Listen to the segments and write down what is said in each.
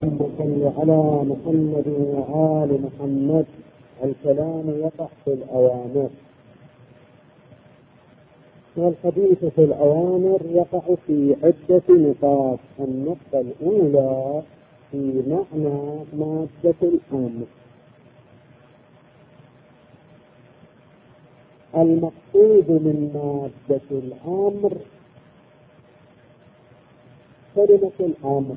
صل على محمد وآل محمد. الكلام يقع في الأوامر، والحديث في الأوامر يقع في عدة نقاط. النقطة الأولى في معنى مادة الأمر. المقصود من مادة الأمر كلمة الأمر،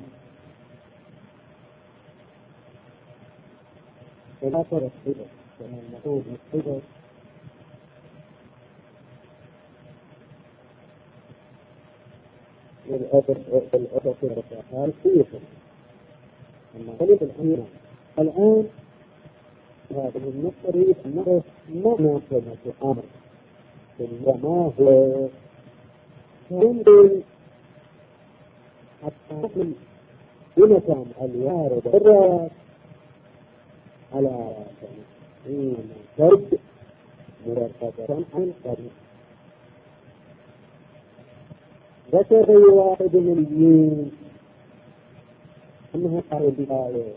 ولا ترتبه كما المقصود مقصود والأدر في الرسائل فيه. أما كلمة الأمر الآن هذه النقطة نعرف معنى كلمة الأمر وما هو. يمكن حتى نحن بمكان الوارد الرأس على فرد مرتبطا عن قريب. ذكر واحد من الدين أنها قال بآية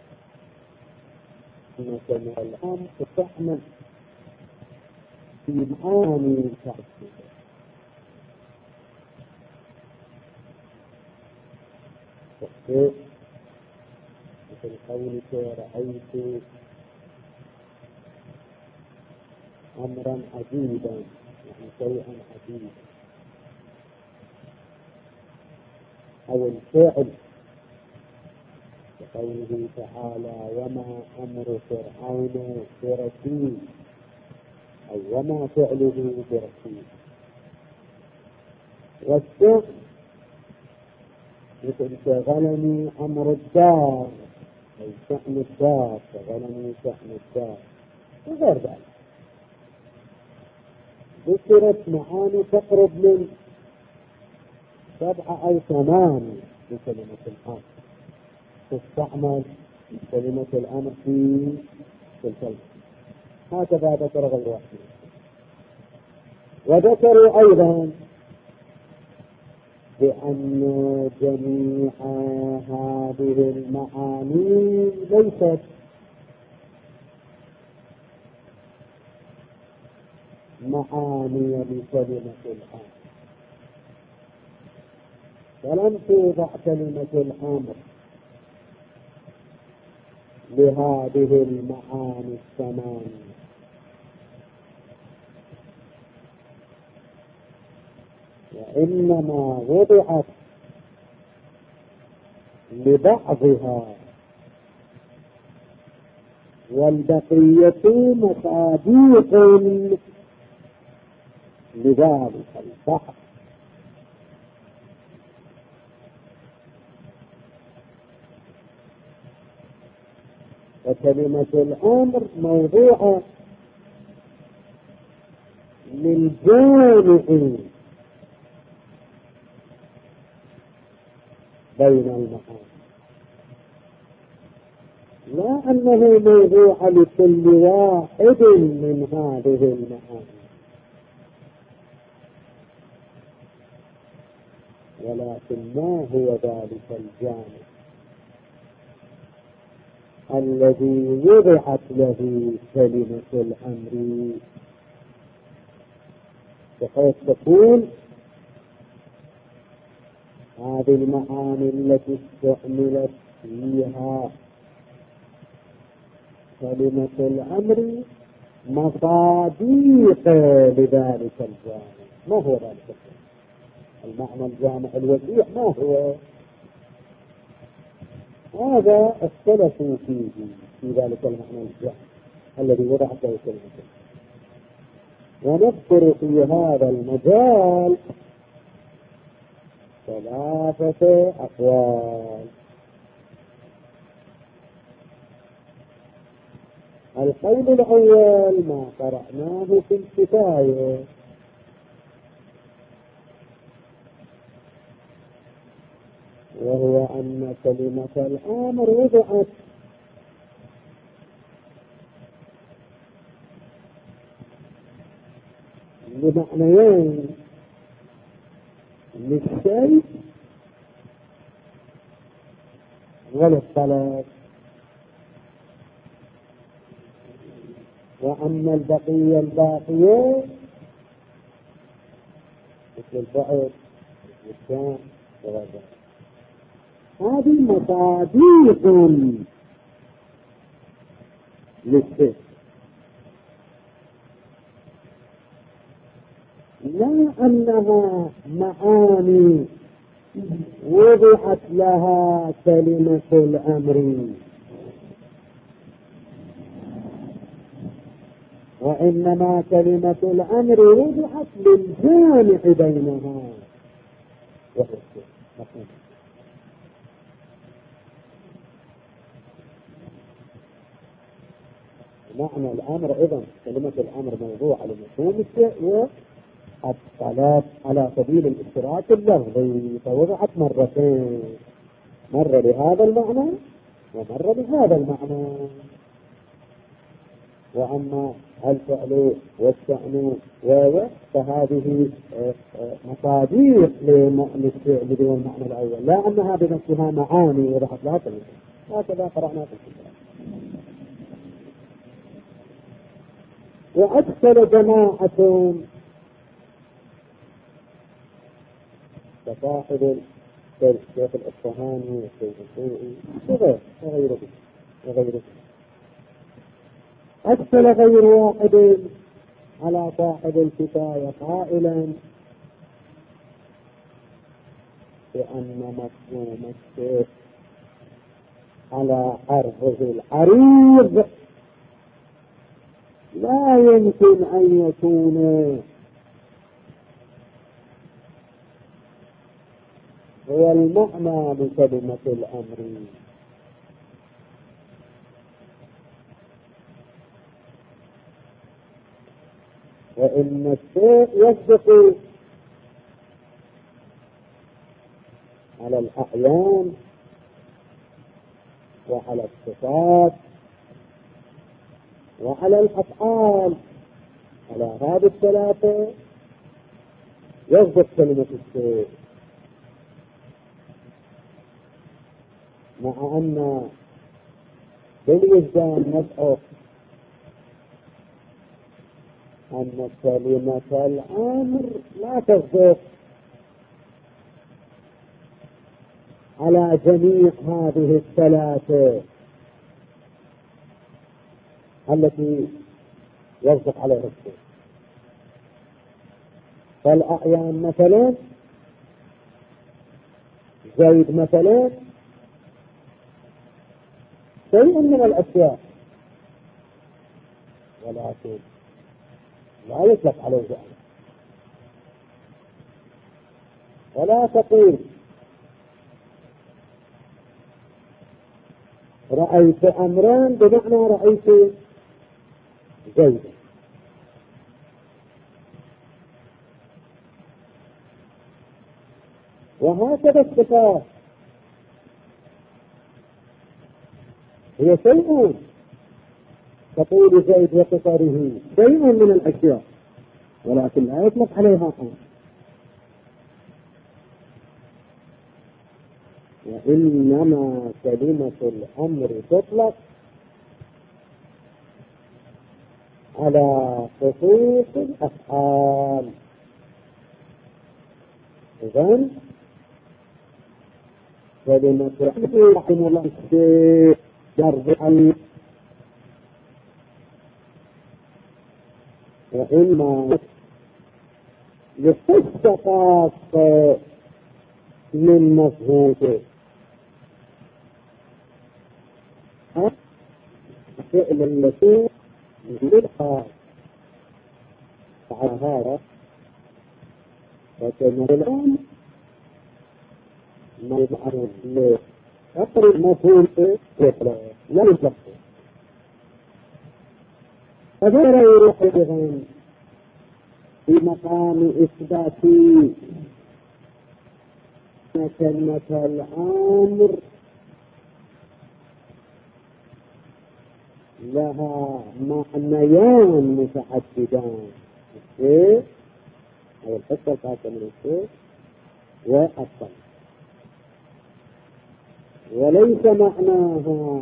أن كلمة الأمر تستعمل في معاني تعددية. مثل قولك رأيت أمرا عجيبا، يعني شيئا عجيبا، أو الفعل كقوله تعالى وما أمر فرعون برشيد، أو وما فعله برشيد. والشأن مثل شغلني أمر الدار، أي شأن الدار، شغلني شأن الدار وغير ذلك. ذكرت معاني تقرب من 7 أو 8 بكلمة الأمر تستعمل كلمة الأمر في الكلمة. هكذا ذكر غير واحد. وذكروا أيضا بأن جميع هذه المعاني ليست معاني لكلمة الأمر، فلم توضع كلمة الأمر لهذه المعاني 8، وإنما وضعت لبعضها، والبقية مصاديق لذلك البعض. وكلمة الأمر موضوعة للجامع بين المعاني، لا أنه موضوع لكل واحد من هذه المعاني، ولكن ما هو ذلك الجامع الذي وضعت له كلمة الأمر بحيث تكون هذه المعاني التي استعملت فيها كلمة الأمر مصاديق لذلك الجامع. ما هو ذلك المعنى الجامع الوسيع؟ ما هو هذا؟ اختلفوا فيه في ذلك المعنى الجامع الذي وضعت له كلمة. ونذكر في هذا المجال 3 أقوال. القول الأول ما قرأناه في الكفاية، وهو أن كلمة الأمر وضعت بمعنيين: للشيء وللطلب. وأما البقية الباقية مثل البعد والشام وغيرها هذه مصاديق للشيء، لا أنها معاني وضعت لها كلمة الأمر، وإنما كلمة الأمر وضعت للجامع بينها وهو الشيء. معنى الأمر إذن كلمة الأمر موضوعة لمفهوم الشيء، والطلب على سبيل الاشتراك اللفظي فوضعت مرتين، مرة لهذا المعنى ومرة لهذا المعنى. وأما الفعل والشأن فهذه مصاديق للشيء بدون المعنى الأول، لا أنها بنفسها معاني وضعت لها كلمة. هكذا قرأنا في الكتاب. وأكثر جماعة كصاحب الشيخ الأصفهاني والشيخ الطوئي وغيره أكثر غير واحد على صاحب الكفاية قائلا بأن مفهوم الشيخ على عرضه العريض لا يمكن أن يكون هو المعنى بكلمة الأمر، وإن الشيء يصدق على الأعيان وعلى الصفات وعلى الأفعال، على هذه الثلاثة يصدق كلمة الشيء، مع أن بالوجدان ندعو أن كلمة الأمر لا تصدق على جميع هذه الثلاثة التي يصدق عليها الشيء. فالأعيان مثلا زيد مثلا شيء من الأشياء، ولكن لا يطلق عليه أمر. ولا تقول رأيت أمران بمعنى رأيت زيدا، وهكذا الصفات هي شيء، تقول زيد وقطره شيء من الأشياء ولكن لا يطلق عليها أمر. وإنما كلمة الأمر تطلق على خصوص الأفعال. إذن كلمة الأمر رحمه الله الشيء يرضي، وإما يخص خاصة من مفهومه فعل التي للخاص على هذا، وكلمة الآن ما يبعث له أقرب مفهومه لا يطلق، فذلك يروح أيضا في مقام إثبات كلمة الأمر لها معنيان متعددان، الشيء أو الحصة الخاصة من الشيء والطلب. وليس معناها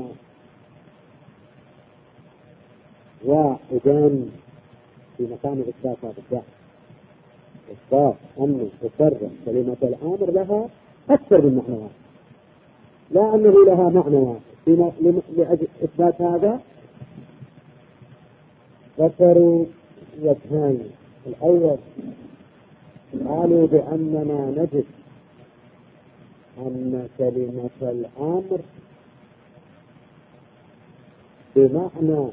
واحدا في مكان إثبات هذا الدعوة. إثبات أنه تفرق كلمة الأمر لها أكثر من معنى واحد، لا أنه لها معنى واحد. لأجل إثبات هذا ذكروا وجهين. الأول قالوا بأننا نجد أن كلمة الأمر بمعنى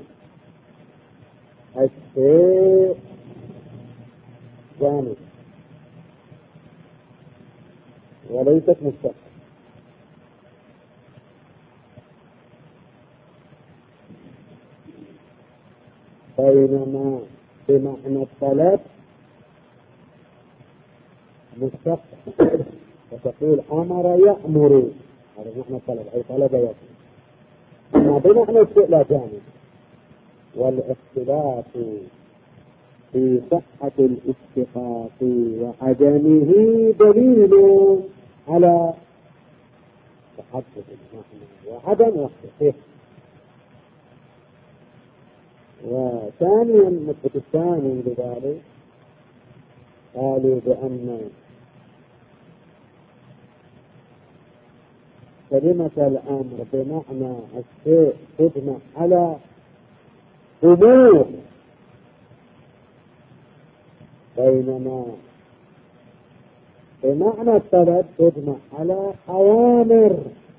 الشيء جامد وليست مستقبل، بينما بمعنى الطلب مستقبل. وتقول أمر يأمر، هذا معنى الطلب، أي طلب يأمر. أما بمعنى الشيء لا جامد. والاختلاف في صحة الاشتقاق وعدمه دليل على تحدث المعنى وعدم وحدته. وثانيا النقطة الثانية لذلك قالوا بأن كلمة الأمر بمعنى الشيء تجمع على أمور، بينما بمعنى الطلب تجمع على أوامر.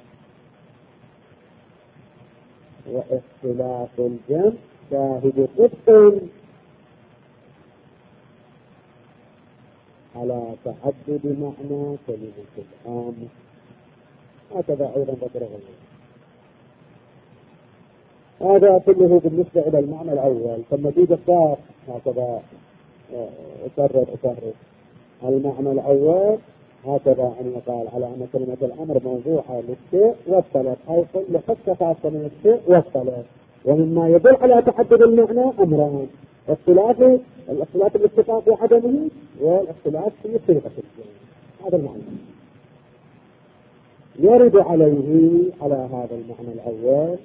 واختلاف الجمع شاهد صدق على تعدد معنى كلمة الأمر. هكذا أيضا ذكره الله. هذا كله بالنسبة إلى المعنى الأول. فالنتيجة صار هكذا أكرر المعنى الأول هكذا أن يقال على أن كلمة الأمر موضوعة للشيء والطلب، أو لخصة خاصة من الشيء والطلب. ومما يدل على تعدد المعنى أمران: الاختلاف الاتفاق وعدمه، والاختلاف في صيغة الجمع. هذا المعنى يرد عليه على هذا المعنى الأول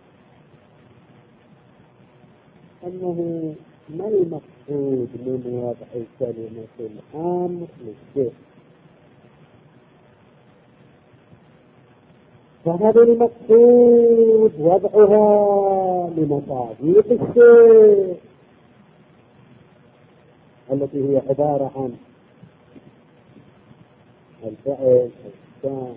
أنه ما المقصود من وضع كلمة الأمر للشيء؟ فهذا المقصود وضعها لمصادق الشيء التي هي عبارة عن الفعل، الإحسان،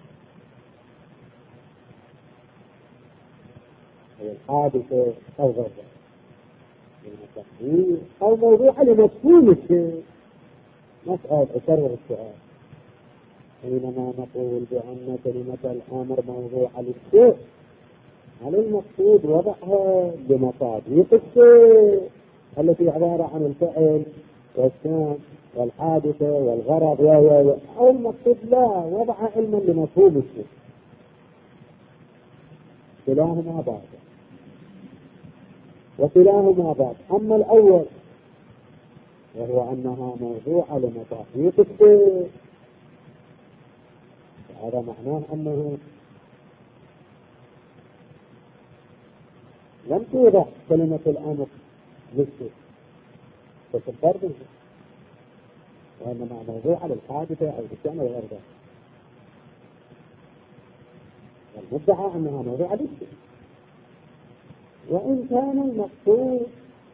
أو الحادثة، أو غير ذلك من التقدير، أو موضوع لمفهوم الشيء. نسأل أكرر السؤال: حينما نقول بأن كلمة الأمر موضوعة للشيء، هل المقصود وضعها لمصادق الشيء التي عبارة عن الفعل والشان والحادثة والغرض أو المقصود لا وضعها علما لمفهوم الشيء؟ كلاهما باطل وكلاهما باطل. أما الأول وهو أنها موضوعة لمصادق الشيء، هذا معناه أنه لم توضع كلمة الأمر للشيء بس الفرد، وإنما موضوعة للحادثة أو للشأن وغير ذلك. والمدعى أنها موضوعة للشيء، وإن كان المقصود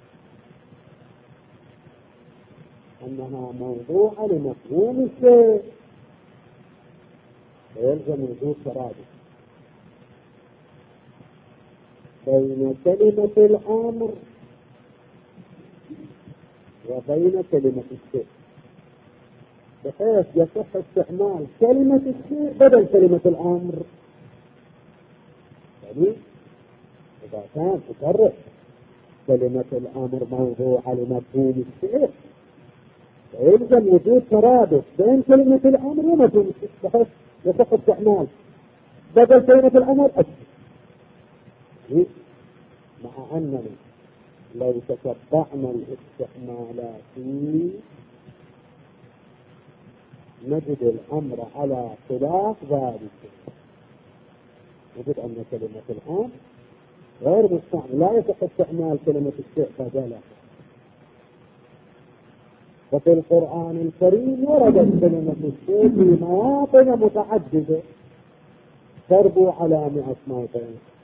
أنها موضوعة لمفهوم الشيء فيلزم وجود ترادف بين كلمة الأمر وبين كلمة الشيء، بحيث يصح استعمال كلمة الشيء بدل كلمة الأمر. يعني إذا كان تكرر كلمة الأمر موضوعة لمفهوم الشيء فيلزم وجود ترادف بين كلمة الأمر ومفهوم الشيء، بحيث يصح استعمال بدل كلمة الأمر الشيء. مع أننا لو تتبعنا الاستعمالات نجد الأمر على خلاف ذلك، نجد أن كلمة الأمر غير مستعمل، لا يصح استعمال كلمة الشيء بدلها. وفي القرآن الكريم وردت كلمة الشيء في مواطن متعددة تربو على 100 موطن.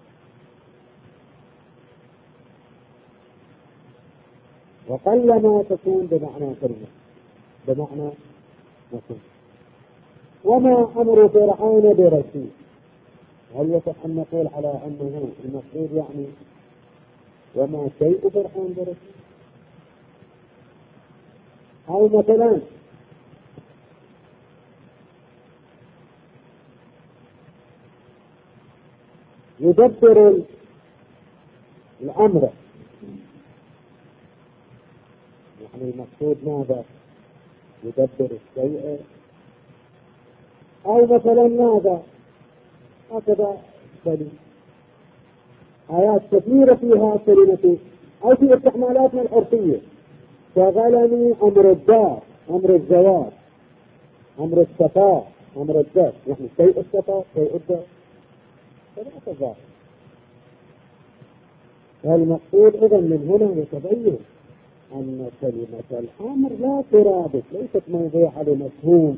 وقلما تكون بمعنى كلمة، بمعنى مفهوم. وما أمر فرعون برسول، هل يصح أن نقول على أنه المفروض يعني وما شيء فرعون برسول؟ أو مثلا يدبر الأمر، يعني المقصود ماذا؟ يدبر الشيء، أو مثلا ماذا؟ هكذا بل آيات كثيرة فيها كلمة، أو في استعمالاتنا العرفية: شغلني أمر الدار، أمر الزواج، أمر الصفاء، أمر الدار، يعني شيء الصفاء شيء الدار، فلا تظاهر. والمقصود إذن من هنا يتبين أن كلمة الأمر لا ترادف، ليست موضوعة لمفهوم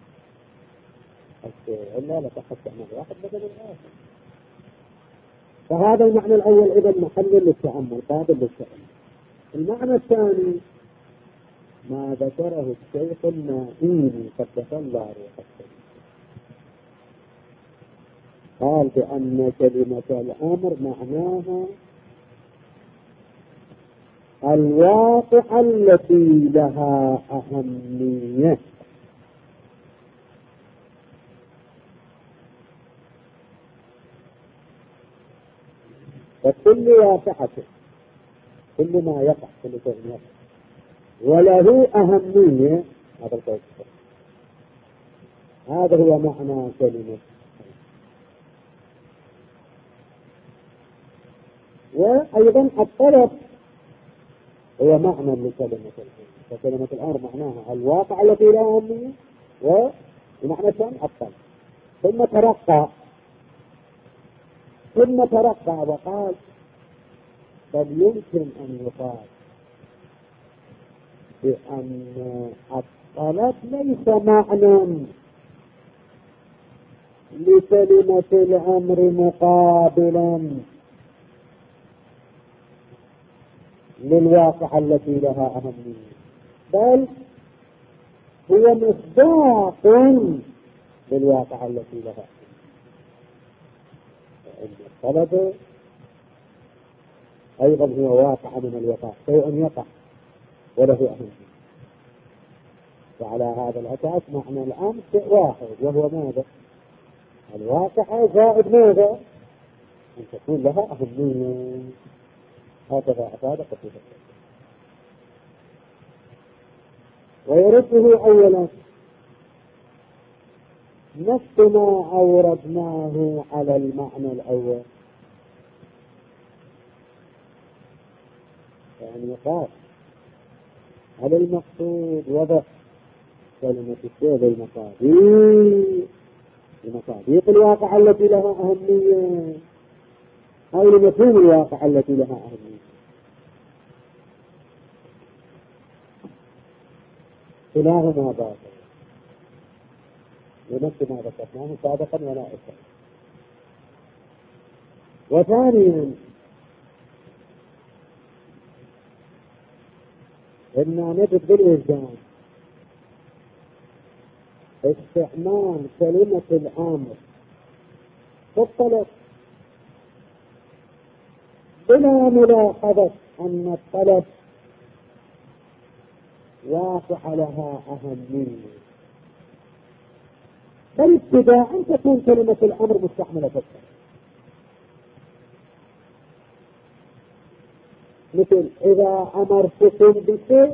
إلا لتحسن واحد بدل الآخر. فهذا المعنى الأول إذن محل للتأمل، قابل للتأمل. المعنى الثاني ما ذكره الشيخ النائين قدس الله روحه، قال بأن كلمة الأمر معناها الواقع التي لها أهمية. فكل واقعته، كل ما يقع، كل شيء يقع وله أهمية، هذا القول. هذا هو معنى كلمة. وأيضا الطلب هو معنى لكلمة الأمر، فكلمة الأمر معناها الواقع التي لا أهمية، ومعنى الثاني الطلب. ثم ترقى وقال بل يمكن أن يقال بأن الطلب ليس معنى لكلمة الأمر مقابلا للواقع التي لها أهمية، بل هو مصداق للواقع التي لها أهمية. الطلب أيضا هو واقع من الوقع، شيء يقع وله أهمية. وعلى هذا الأساس معنى الأمر شيء واحد، وهو ماذا؟ الواقع زائد ماذا؟ أن تكون لها أهمية. هكذا أفاد قصيدة. ويرده أولا نفس ما أوردناه على المعنى الأول، يعني قال هل المقصود وضع كلمة الشيء لمصادق الواقع التي لها أهمية، أو لمفهوم الواقع التي لها أهمية؟ كلاهما باطل، ونفس ما ذكرناه سابقا ولا أكثر. وثانيا إن نجد بالوجدان استعمال كلمة الأمر في الطلب بلا ملاحظة أن الطلب واقع لها أهمية، بل ابتداء تكون كلمة الأمر مستعملة في الطلب. مثل إذا أمرتكم بشيء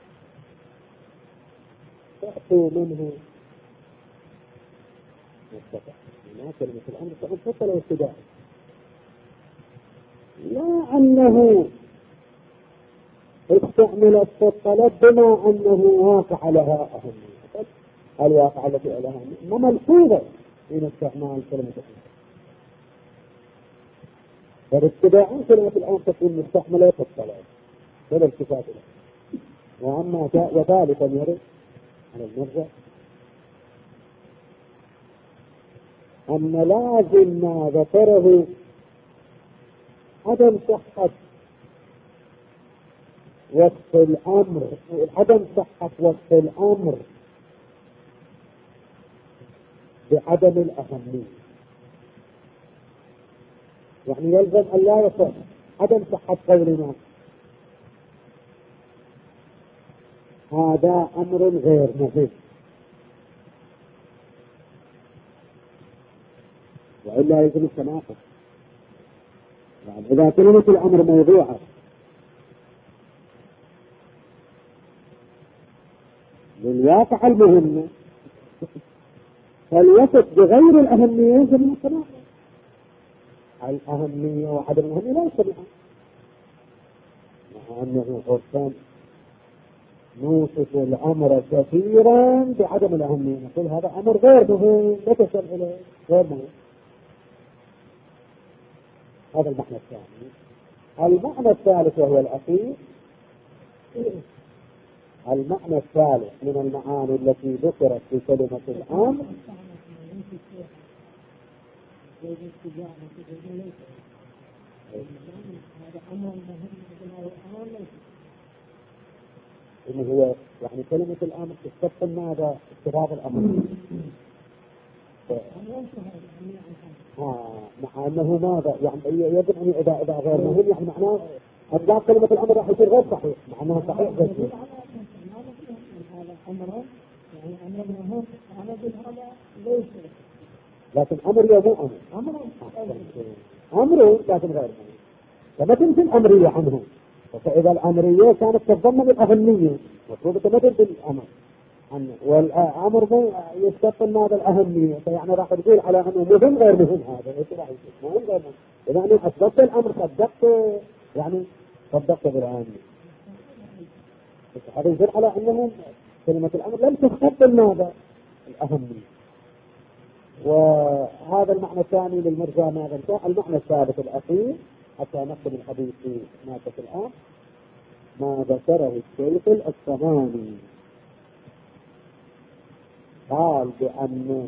فأتوا منه مستطع. لا، كلمة الأمر تكون في الطلب ابتداء، لا أنه استعملت في الطلب بما أنه واقع لها أهمية. الواقع التي لها أهمية ملحوظة من استعمال كلمة الأمر. فباتباعا كلمة الأمر تكون مستعملة في الطلب هذا الكتاب له. وأما وثالثا يرد على المرجع أن لازم ما ذكره عدم صحة وصف الأمر، عدم صحة وصف الأمر بعدم الأهمية. يعني يلزم أن لا يصح عدم صحة قولنا هذا أمر غير مهم، وإلا يلزم التناقض. يعني إذا كلمة الأمر موضوعة للواقع المهمة فالوصف بغير الأهمية يلزم التناقض. الأهمية وعدم الأهمية لا يجتمعان، مع أنه قرصان نوصف الأمر كثيرا بعدم الأهمية، نقول هذا أمر غير مهم لا تسأل إليه غير مهم. هذا المعنى الثاني. المعنى الثالث وهو الأخير، المعنى الثالث من المعاني التي ذكرت في كلمة الأمر إنه هو يعني كلمة الأمر تستخدم ماذا؟ استفاض الأمر. مع أنه ماذا؟ يعني يجب أن إذا غير مهم يعني معناه أطلاق كلمة الأمر راح يصير غير صحيح، مع أنه صحيح بس لكن أمر يا مو أمر لكن غير مهم. فمثل الأمرية عنه، فإذا الأمرية كانت تتضمن الأهمية مطلوبة تمثل بالأمر عنه، والأمر يستقل ماذا الأهمية، فيعني راح تقول على أنه مهم غير مهم. هذا إيش راح يصير؟ مهم غير مهم. إذا أنا أثبتت الأمر صدقت، يعني صدقت بالأهمية. هذا يدل على أنه كلمة الأمر لم تستقل ماذا الأهمية. وهذا المعنى الثاني للمرجع ماذا انتهى. المعنى الثالث الأخير حتى نختم الحديث في مادة الآن ما ذكره الشيخ الأصفهاني، قال بأن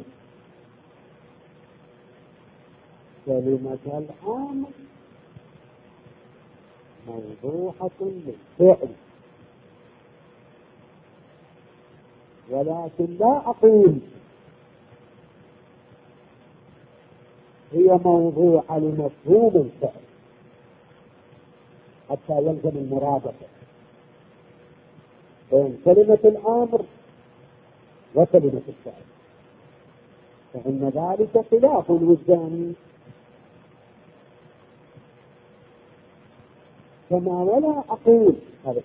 كلمة الأمر موضوعة للفعل، ولكن لا أقول هي موضوعة لمفهوم الفعل حتى يلزم المرادفة بين كلمة الأمر وكلمة الفعل، فإن ذلك خلاف وجداني. كما ولا أقول هذا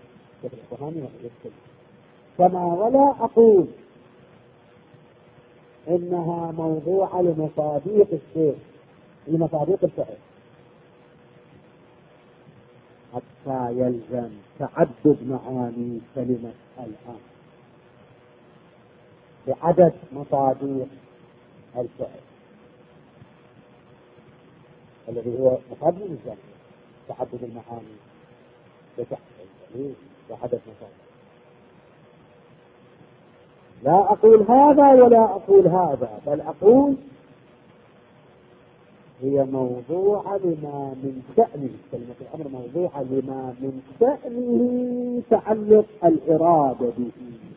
كما ولا أقول إنها موضوعة لمصاديق الشيء لمصاديق الفعل حتى يلزم تعدد معاني كلمة الأمر بعدد مصاديق الفعل الذي هو مقابل الزمن، تعدد المعاني بعدد مصاديق. لا أقول هذا ولا أقول هذا، بل أقول هي موضوعة لما من شأنه، كلمة الأمر موضوعة لما من شأنه تعلق الإرادة به.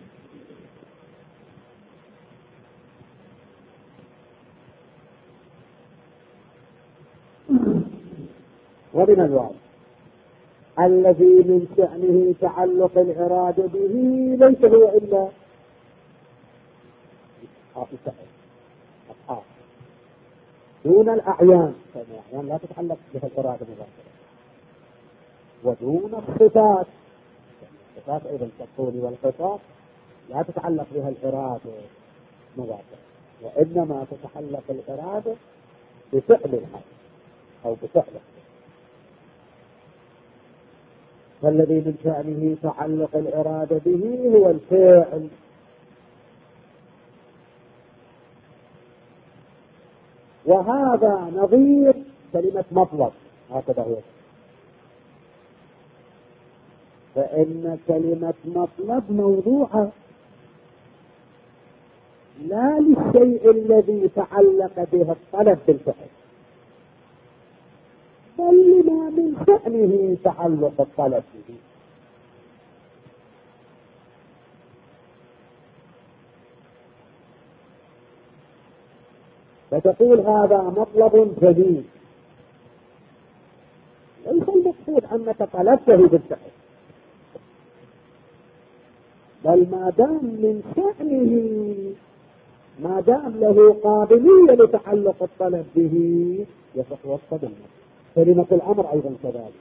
ومن الواضح الذي من شأنه تعلق الإرادة به ليس هو إلا أصحاب دون الأعيان، فالأعيان لا تتعلق بها الإرادة مباشرة، ودون الصفات، الصفات أيضا كالطول والقصار لا تتعلق بها الإرادة مباشرة، وإنما تتعلق الإرادة بفعل الحال أو بفعله. فالذي من شأنه تعلق الإرادة به هو الفعل، وهذا نظير كلمة مطلق هكذا هو. فإن كلمة مطلب موضوعة لا للشيء الذي تعلق به الطلب بالفعل، بل لما من شأنه تعلق الطلب به. فتقول هذا مطلب جديد، ليس المقصود أنك طلبته بالفعل، بل ما دام من شأنه، ما دام له قابلية لتعلق الطلب به يصح وصف بالمطلب. كلمة الأمر أيضا كذلك،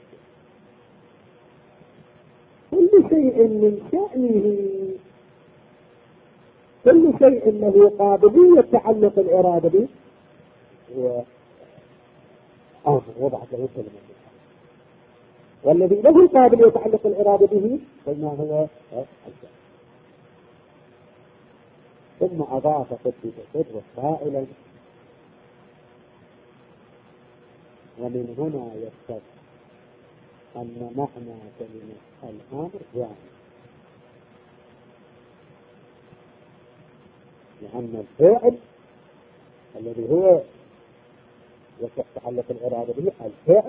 كل شيء من شأنه، كل شيء له قابلية تعلق الإرادة به هو أمر وضعت له كلمة. والذي له قابلية تعلق الإرادة به قلنا هو الفعل. ثم أضاف قدر قائلا: ومن هنا يتضح أن معنى كلمة الأمر جامع، لأن الفعل الذي هو يصح تعلق الإرادة به الفعل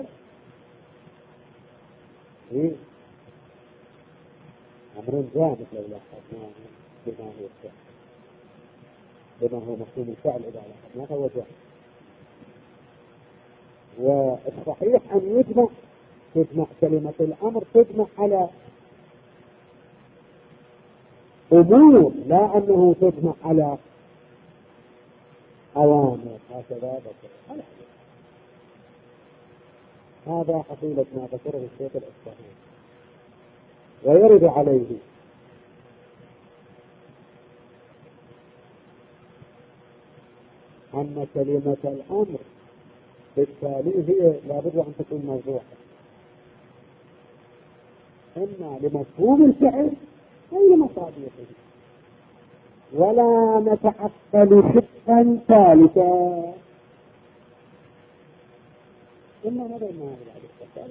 أمر جامع لو لاحظناه بما هو الفعل، بما هو مفهوم الفعل إذا لاحظناه فهو جامع. والصحيح أن تجمع كلمة الأمر تجمع على أمور، لا أنه تجمع على أوامر هكذا بكذا. هذا حصيلة ما ذكره الشيخ الإسلامي. ويرد عليه أن كلمة الأمر بالتالي هي لابد أن تكون موضوعة، إما لمفهوم الفعل أو لمصادقه، ولا نتعقل شقا ثالثا. إما هذا إما هذا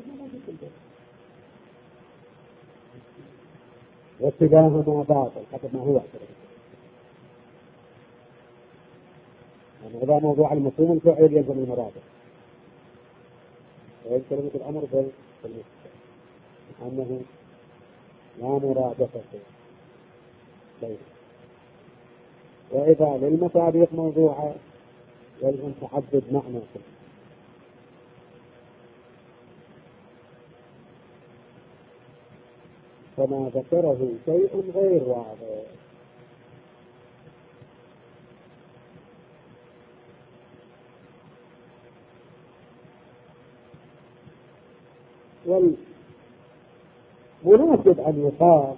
واتجاهنا باطل حتى ما هو اعتراف. يعني إذا موضوع المفهوم الفعل يلزم المرادف، وهي كلمة الأمر بالمفهوم أنه لا مرادفة بينه. وإذا للمصادق موضوعة يلزم تحدد معنى كلمة. فما ذكره شيء غير واضح. والمناسب أن يقال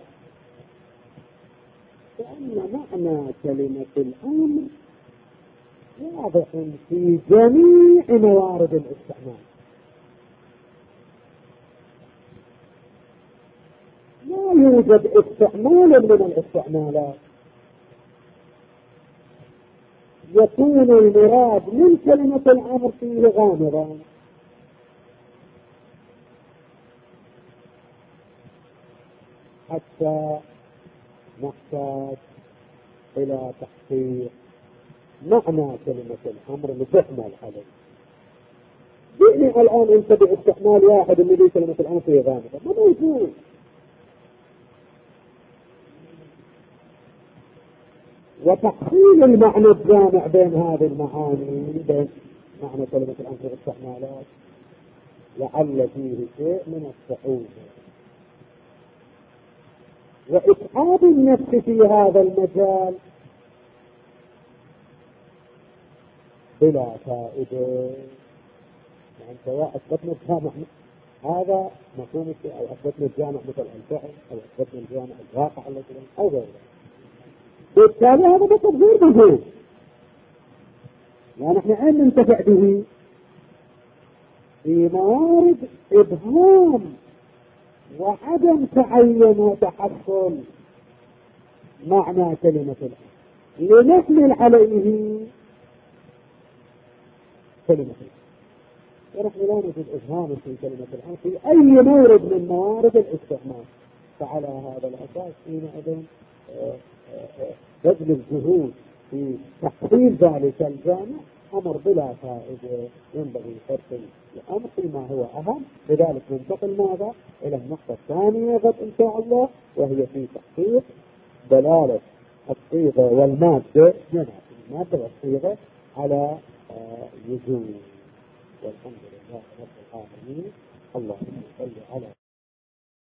بأن معنى كلمة الأمر واضح في جميع موارد الاستعمال، لا يوجد استعمال من الاستعمالات يكون المراد من كلمة الأمر فيه غامضا، حتى نحتاج إلى تحقيق معنى كلمة الأمر لتحمل عليه. جئني الآن أنت باستعمال واحد اللي دي كلمة الأمر فيه غامضة، ما موجود. وتحصيل المعنى الجامع بين هذه المعاني، بين معنى كلمة الأمر والاستعمالات، لعل فيه شيء من الصعوبة وإتعاب النفس في هذا المجال بلا فائدة. يعني سواء أثبتنا الجامع هذا مفهوم أو أثبتنا الجامع مثل الفعل أو أثبتنا الجامع الواقع أو غيره، بالتالي هذا مطلب غير مفهوم. يعني نحن أين ننتفع به؟ في موارد إبهام وعدم تعين وتحصل معنى كلمة الأمر لنحمل عليه كلمة الأمر. ونحن لا نجد إبهام في كلمة الأمر في أي مورد من موارد الاستعمال. فعلى هذا الأساس حينئذ بذل الجهود في تحصيل ذلك الجامع أمر بلا فائدة، ينبغي فرق الأمر فيما هو أهم. لذلك ننتقل ماذا إلى النقطة الثانية غد إن شاء الله، وهي في تحقيق دلالة الصيغة والمادة، المادة والصيغة على وجود. والحمد لله رب العالمين. اللهم صل على